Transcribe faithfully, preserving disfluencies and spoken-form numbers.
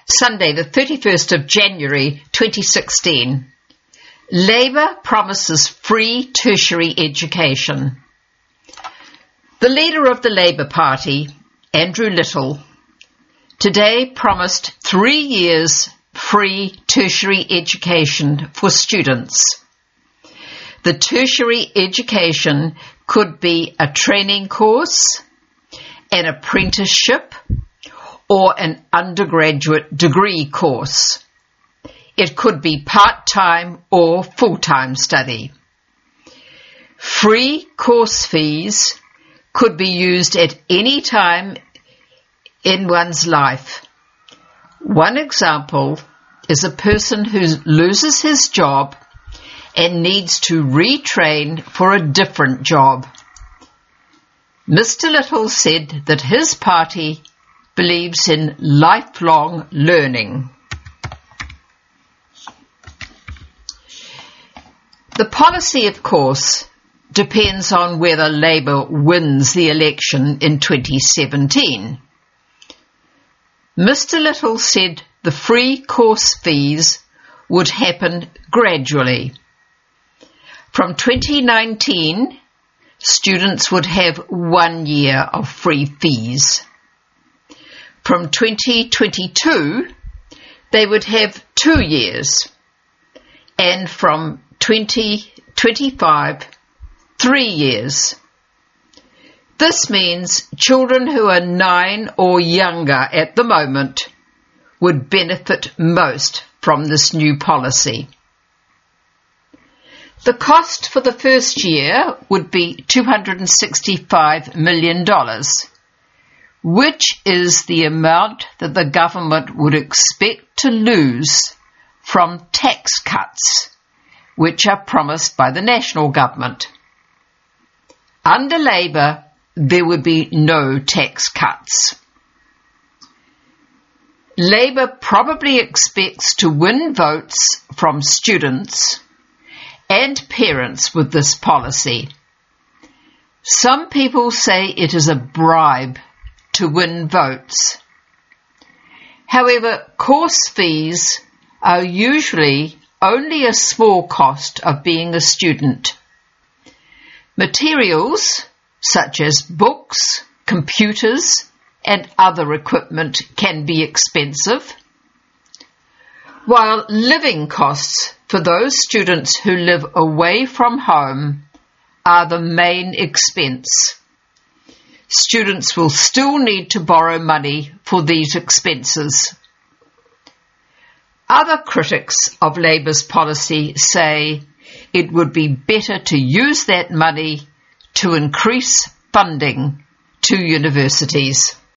Sunday, the thirty-first of January twenty sixteen. Labour promises free tertiary education. The leader of the Labour Party, Andrew Little, today promised three years free tertiary education for students. The tertiary education could be a training course, an apprenticeship, or an undergraduate degree course. It could be part-time or full-time study. Free course fees could be used at any time in one's life. One example is a person who loses his job and needs to retrain for a different job. Mister Little said that his party believes in lifelong learning. The policy, of course, depends on whether Labour wins the election in twenty seventeen. Mister Little said the free course fees would happen gradually. From twenty nineteen, students would have one year of free fees. From twenty twenty-two, they would have two years. And from twenty twenty-five, three years. This means children who are nine or younger at the moment would benefit most from this new policy. The cost for the first year would be two hundred sixty-five million dollars, which is the amount that the government would expect to lose from tax cuts, which are promised by the national government. Under Labour, there would be no tax cuts. Labour probably expects to win votes from students and parents with this policy. Some people say it is a bribe to win votes. However, course fees are usually only a small cost of being a student. Materials, such as books, computers, and other equipment can be expensive, while living costs for those students who live away from home are the main expense. Students will still need to borrow money for these expenses. Other critics of Labour's policy say it would be better to use that money to increase funding to universities.